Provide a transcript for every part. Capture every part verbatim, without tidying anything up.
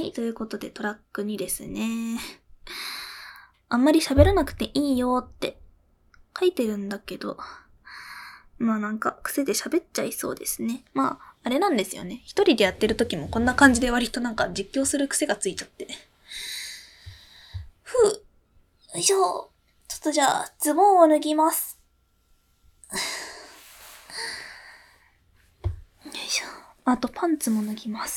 い、ということでトラックにですね。あんまり喋らなくていいよって書いてるんだけど、まあなんか癖で喋っちゃいそうですね。まあ、あれなんですよね。一人でやってる時もこんな感じで割となんか実況する癖がついちゃって。ふう。よいしょ。ちょっとじゃあ、ズボンを脱ぎます。よいしょ。あとパンツも脱ぎます。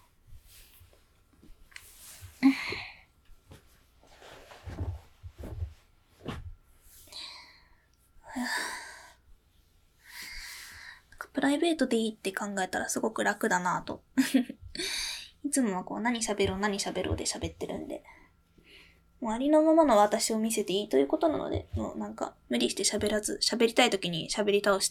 プライベートでいいって考えたらすごく楽だなぁと。いつもはこう何喋ろう何喋ろうで喋ってるんで。もうありのままの私を見せていいということなので、もうなんか無理して喋らず、喋りたい時に喋り倒して、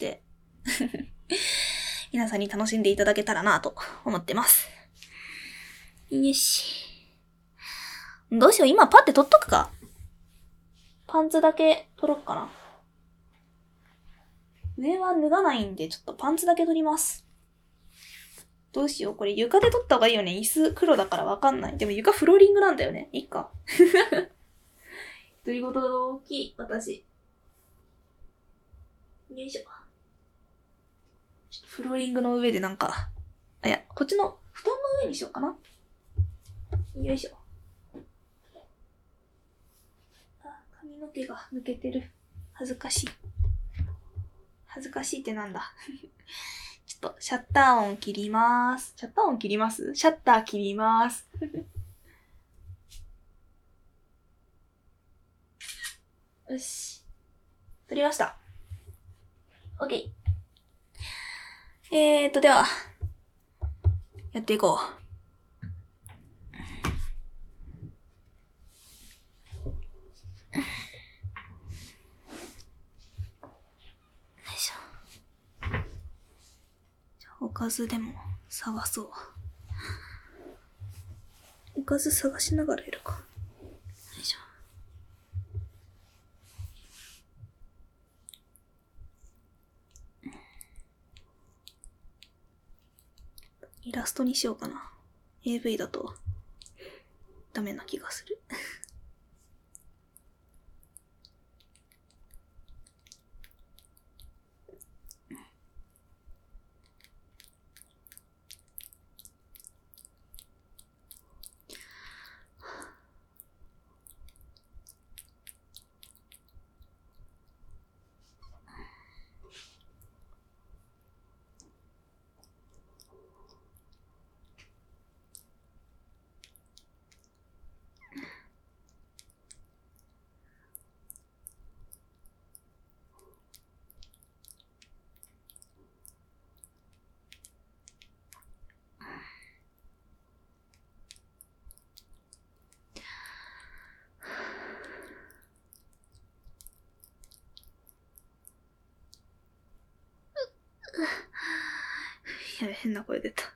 皆さんに楽しんでいただけたらなぁと思ってます。よし。どうしよう、今パって取っとくか。パンツだけ取ろっかな。上は脱がないんで、ちょっとパンツだけ取ります。どうしよう、これ床で取った方がいいよね。椅子黒だからわかんない。でも床フローリングなんだよね。いいか。独り言が大きい、私。よいしょ。フローリングの上でなんか、あ、いや、こっちの布団の上にしようかな。よいしょ。あ、髪の毛が抜けてる。恥ずかしい。恥ずかしいってなんだ。ちょっと、シャッター音切りまーす。シャッター音切りますシャッター切りまーす。よし。撮りました。OK。えーと、では、やっていこう。おかずでも探そう。おかず探しながらやるか。よいしょ。イラストにしようかな。エーブイ だとダメな気がする。やべ、変な声出た。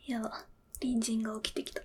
やば、隣人が起きてきた。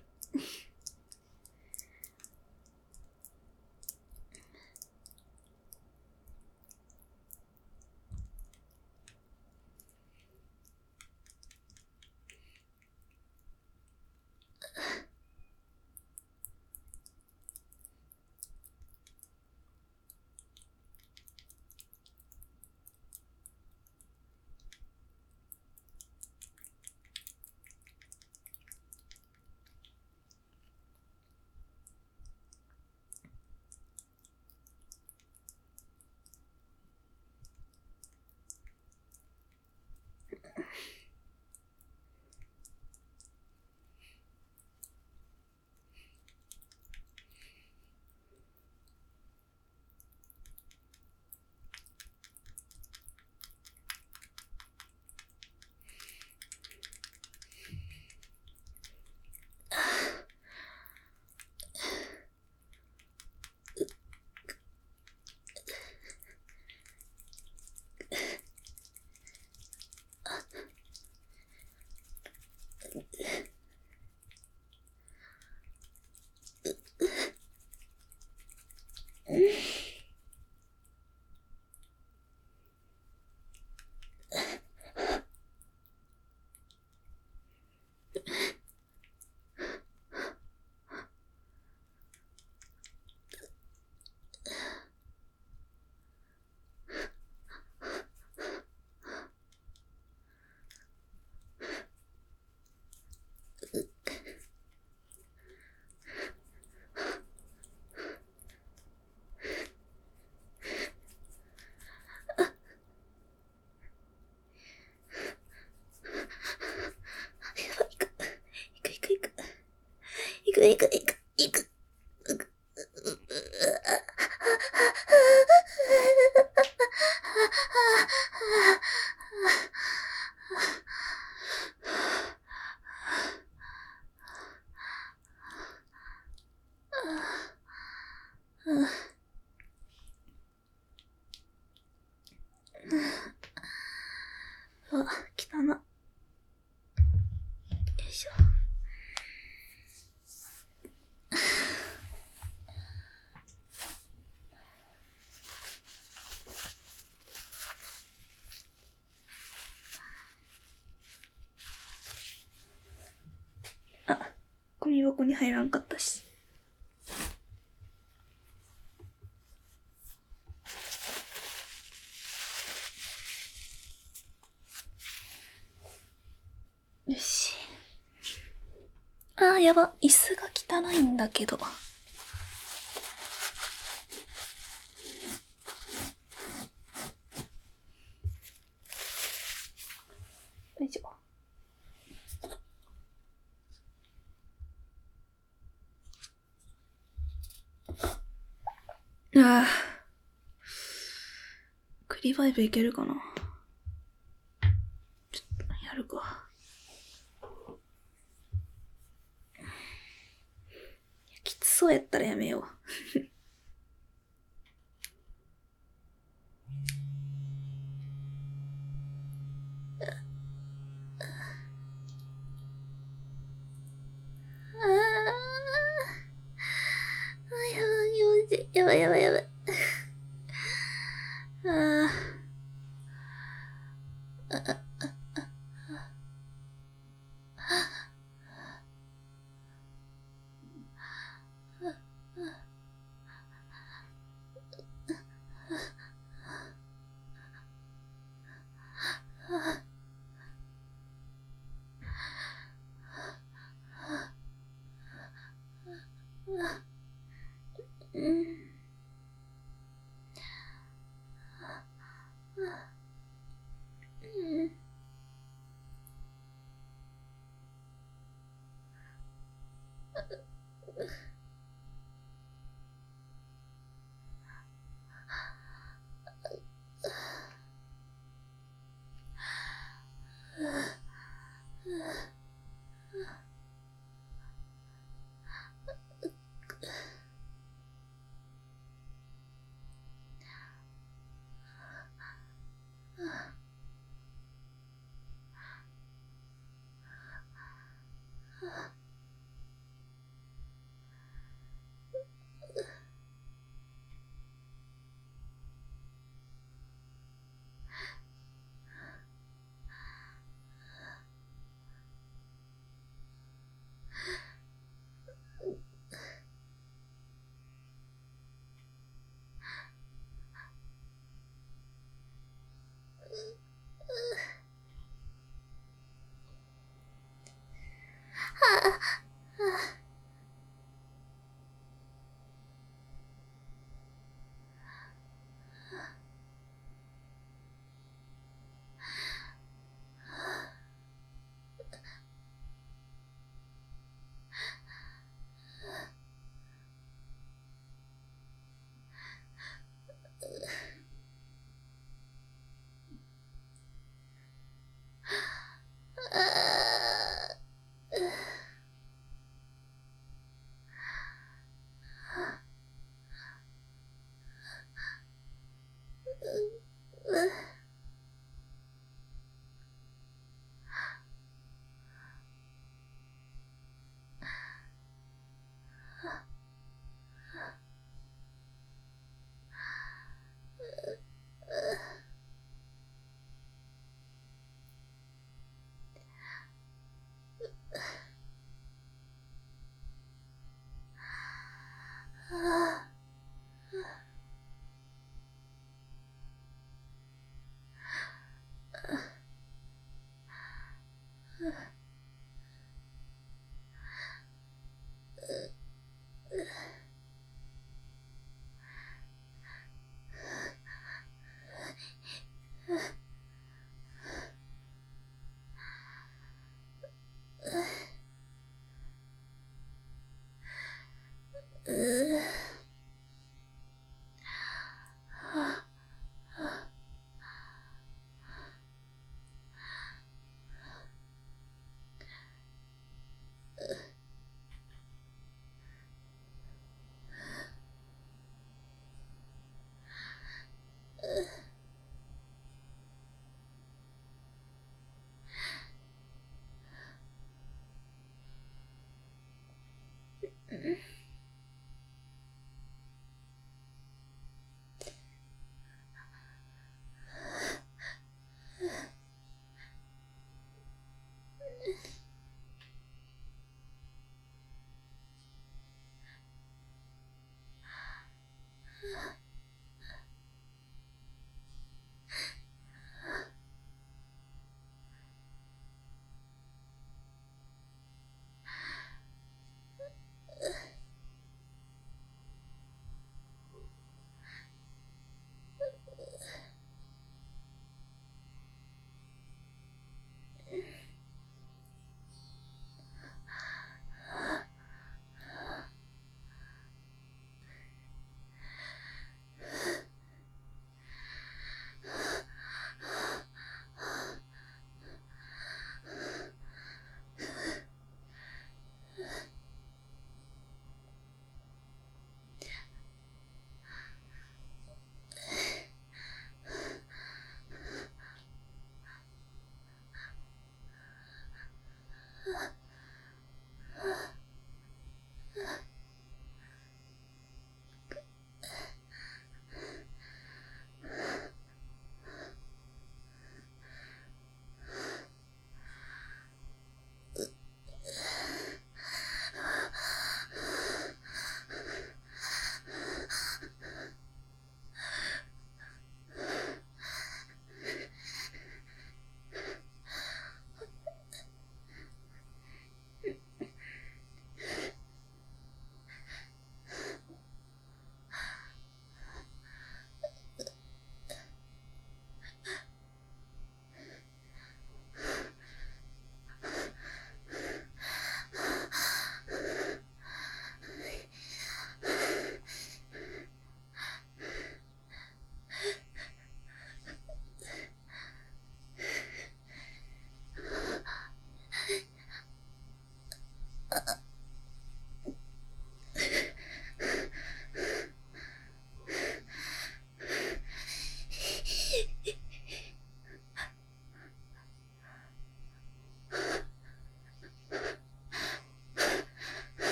行く行く行く行く。うわ、来たな。よいしょ。あ、ゴミ箱に入らんかったし。よし。あー、やば。椅子が汚いんだけど。よいしょ。ああ。クリバイブいけるかな。ちょっと、やるか。きつそうやったらやめよう。やばいやばいやばい。ああ。うん。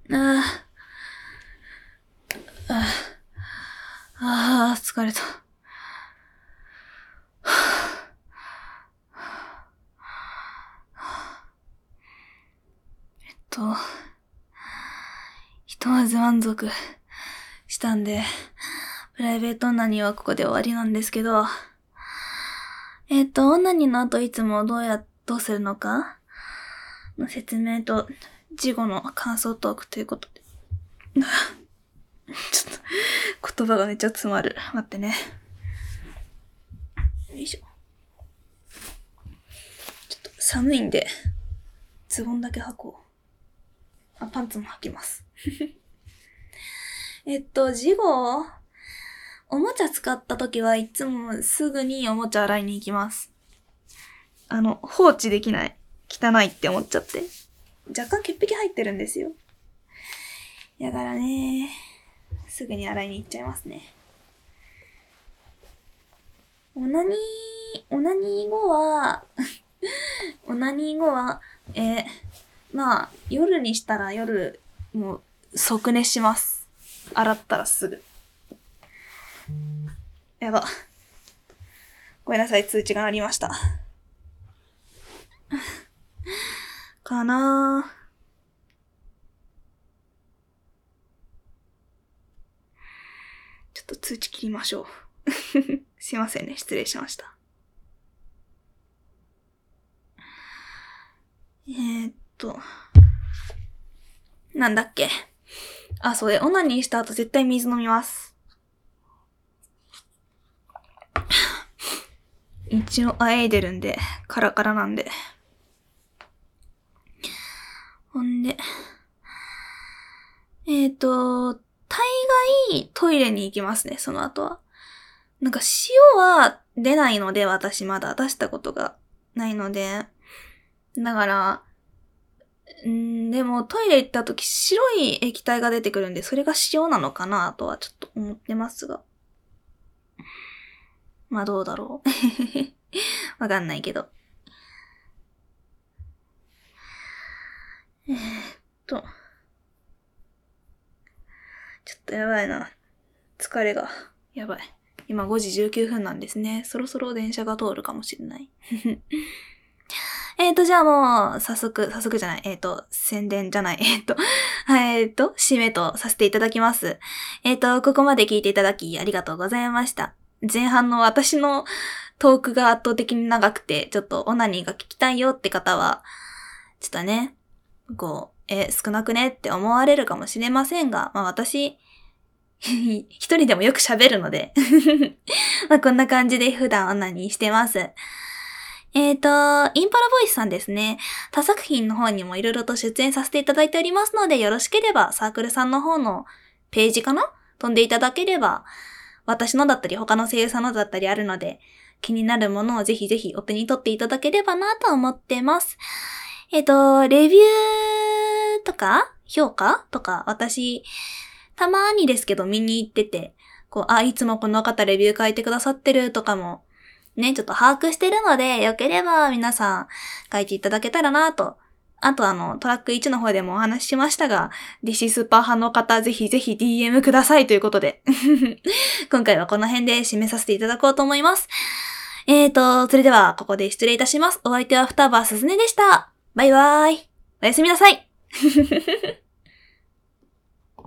ああ、ああ、疲れた。えっと、ひとまず満足したんで、プライベートオナニーはここで終わりなんですけど、えっと、オナニーの後いつもどうや、どうするのかの説明と、事後の感想トークということで。ちょっと、言葉がめっちゃ詰まる。待ってね。よいしょ。ちょっと寒いんで、ズボンだけ履こう。あ、パンツも履きます。えっと、事後、おもちゃ使った時はいつもすぐにおもちゃ洗いに行きます。あの、放置できない。汚いって思っちゃって。若干潔癖入ってるんですよ。だからね、すぐに洗いに行っちゃいますね。オナニー、オナニー後は、オナニー後は、えー、まあ、夜にしたら夜、もう、即寝します。洗ったらすぐ。やば。ごめんなさい、通知が鳴りました。かなぁ。ちょっと通知切りましょう。すいませんね、失礼しました。えーっと、なんだっけ。あ、そうで、オナニーした後絶対水飲みます。一応あえいでるんで、カラカラなんで。ほんで、えーっと、大概トイレに行きますね、その後は。なんか塩は出ないので、私まだ出したことがないので。だから、んーでもトイレ行った時白い液体が出てくるんで、それが塩なのかなとはちょっと思ってますが。まあどうだろう。わかんないけど。えー、っと。ちょっとやばいな。疲れが。やばい。今ごじじゅうきゅうふんなんですね。そろそろ電車が通るかもしれない。えっと、じゃあもう、早速、早速じゃない。えっ、ー、と、宣伝じゃない。えっ、ー、と、えっ、ー、と、締めとさせていただきます。えっ、と、ここまで聞いていただきありがとうございました。前半の私のトークが圧倒的に長くて、ちょっとオナニーが聞きたいよって方は、ちょっとね、こう、え、少なくねって思われるかもしれませんが、まあ私、一人でもよく喋るので、まあこんな感じで普段オナニーしてます。えっと、インパラボイスさんですね。他作品の方にもいろいろと出演させていただいておりますので、よろしければサークルさんの方のページかな飛んでいただければ、私のだったり他の声優さんのだったりあるので、気になるものをぜひぜひお手に取っていただければなと思ってます。えっと、レビューとか評価とか私、たまーにですけど見に行ってて、こう、あ、いつもこの方レビュー書いてくださってるとかも、ね、ちょっと把握してるので、よければ皆さん書いていただけたらなと。あとあの、トラックいちの方でもお話ししましたが、ディシスーパー派の方、ぜひぜひ ディーエム くださいということで。今回はこの辺で締めさせていただこうと思います。えーと、それではここで失礼いたします。お相手は双葉すずねでした。バイバーイ。おやすみなさい。